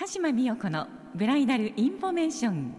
鹿島美代子のブライダルインフォメーション。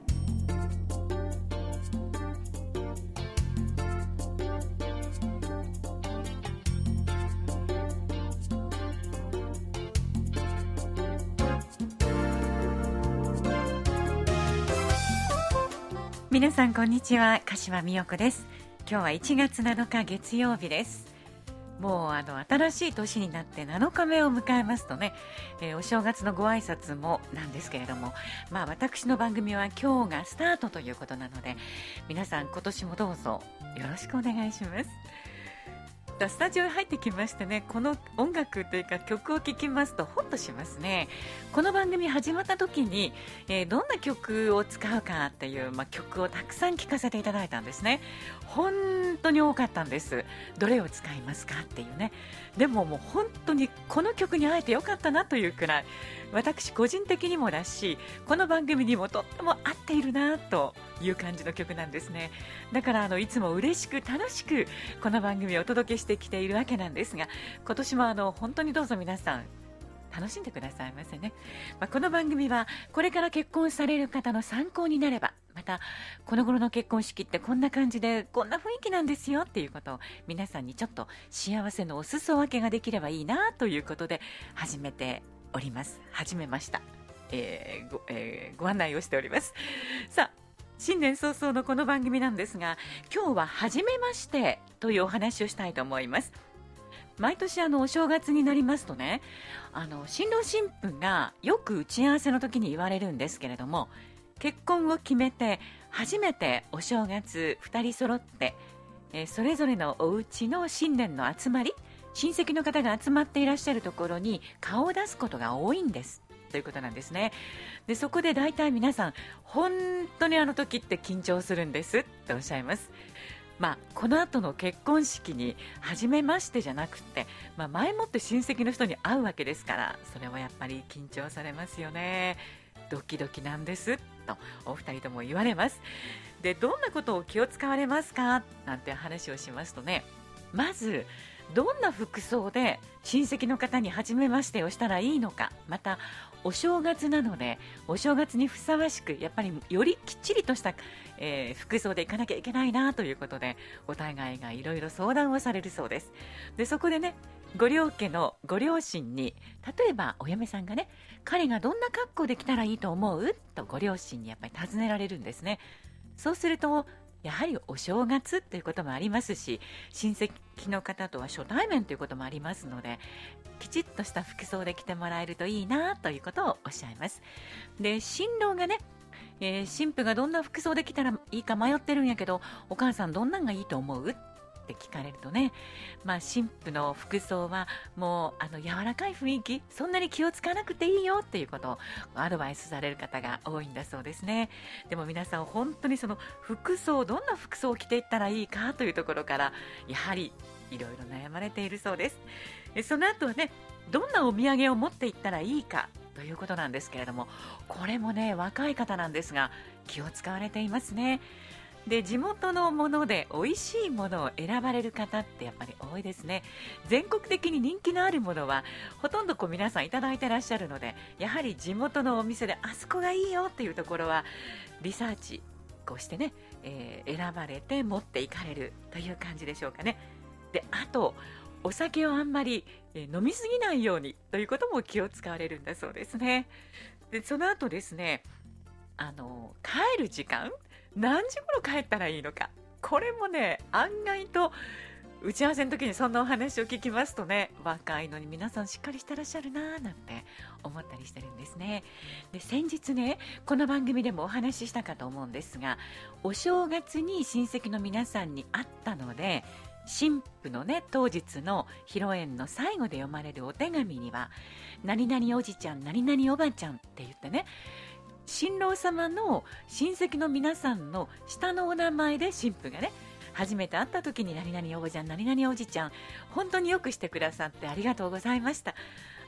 皆さんこんにちは、鹿島美代子です。今日は1月7日月曜日です。もう新しい年になって7日目を迎えますとね、お正月のご挨拶もなんですけれども、私の番組は今日がスタートということなので、皆さん今年もどうぞよろしくお願いします。スタジオに入ってきましてね、この音楽というか曲を聴きますとホッとしますね。この番組始まった時に、どんな曲を使うかっていう、曲をたくさん聴かせていただいたんですね。本当に多かったんです。どれを使いますかっていうね。でももう本当にこの曲に会えてよかったなというくらい、私個人的にもだし、この番組にもとっても合っているなという感じの曲なんですね。だからいつも嬉しく楽しくこの番組をお届けしてきているわけなんですが、今年も本当にどうぞ皆さん楽しんでくださいませね。この番組はこれから結婚される方の参考になれば、またこの頃の結婚式ってこんな感じでこんな雰囲気なんですよっていうことを皆さんにちょっと幸せのお裾分けができればいいなということで始めております。始めました。ご案内をしております。さあ、新年早々のこの番組なんですが、今日は初めましてというお話をしたいと思います。毎年お正月になりますとね、新郎新婦がよく打ち合わせの時に言われるんですけれども、結婚を決めて初めてお正月2人揃って、それぞれのお家の新年の集まり、親戚の方が集まっていらっしゃるところに顔を出すことが多いんですということなんですね。で、そこで大体皆さん本当に時って緊張するんですっておっしゃいます。この後の結婚式に初めましてじゃなくて、前もって親戚の人に会うわけですから、それはやっぱり緊張されますよね。ドキドキなんですとお二人とも言われます。で、どんなことを気を使われますかなんて話をしますとね、まずどんな服装で親戚の方に初めましてをしたらいいのか、またお正月なのでお正月にふさわしくやっぱりよりきっちりとした、服装で行かなきゃいけないなということで、お互いがいろいろ相談をされるそうです。で、そこでね、ご両家のご両親に、例えばお嫁さんがね、彼がどんな格好で来たらいいと思うとご両親にやっぱり尋ねられるんですね。そうするとやはりお正月ということもありますし、親戚の方とは初対面ということもありますので、きちっとした服装で来てもらえるといいなということをおっしゃいます。で、新郎がね、新婦がどんな服装で来たらいいか迷ってるんやけど、お母さんどんなんがいいと思うって聞かれるとね、新婦の服装はもう柔らかい雰囲気、そんなに気をつかなくていいよっていうことをアドバイスされる方が多いんだそうですね。でも皆さん本当にその服装、どんな服装を着ていったらいいかというところからやはりいろいろ悩まれているそうです。その後はね、どんなお土産を持っていったらいいかということなんですけれども、これもね、若い方なんですが気を使われていますね。で、地元のもので美味しいものを選ばれる方ってやっぱり多いですね。全国的に人気のあるものはほとんど皆さんいただいてらっしゃるので、やはり地元のお店であそこがいいよっていうところはリサーチこうしてね、選ばれて持っていかれるという感じでしょうかね。で、あとお酒をあんまり飲みすぎないようにということも気を使われるんだそうですね。で、その後ですね、帰る時間、何時頃帰ったらいいのか、これもね、案外と打ち合わせの時にそんなお話を聞きますとね、若いのに皆さんしっかりしてらっしゃるななんて思ったりしてるんですね。で、先日ね、この番組でもお話ししたかと思うんですが、お正月に親戚の皆さんに会ったので、新婦のね、当日の披露宴の最後で読まれるお手紙には、何々おじちゃん、何々おばちゃんって言ってね、新郎様の親戚の皆さんの下のお名前で新婦がね、初めて会った時に何々おばちゃん、何々おじちゃん、本当によくしてくださってありがとうございました、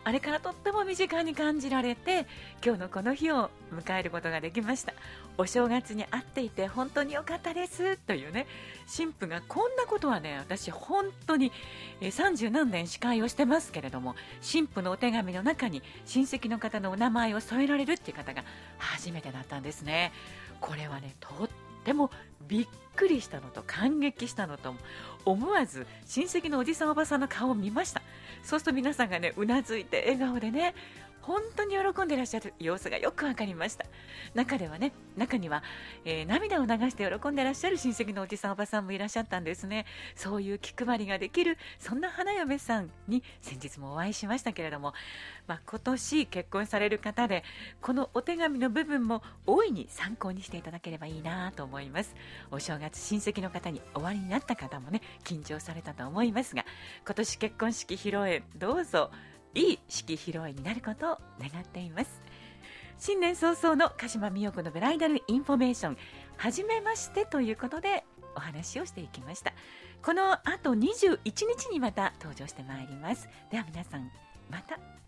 あれからとっても身近に感じられて、今日のこの日を迎えることができました。お正月に会っていて本当に良かったですというね、新婦がこんなことはね、私本当に30何年司会をしてますけれども、新婦のお手紙の中に親戚の方のお名前を添えられるっていう方が初めてだったんですね。これはね、とってもびっくりしたのと感激したのと、思わず親戚のおじさんおばさんの顔を見ました。そうすると皆さんがね、うなずいて笑顔でね、本当に喜んでいらっしゃる様子がよくわかりました。中には、涙を流して喜んでいらっしゃる親戚のおじさんおばさんもいらっしゃったんですね。そういう気配りができる、そんな花嫁さんに先日もお会いしましたけれども、今年結婚される方で、このお手紙の部分も大いに参考にしていただければいいなと思います。お正月親戚の方にお会いになった方もね、緊張されたと思いますが、今年結婚式披露宴、どうぞいい式披露宴になることを願っています。新年早々の鹿島美代子のブライダルインフォメーション、初めましてということでお話をしていきました。この後21日にまた登場してまいります。では皆さん、また。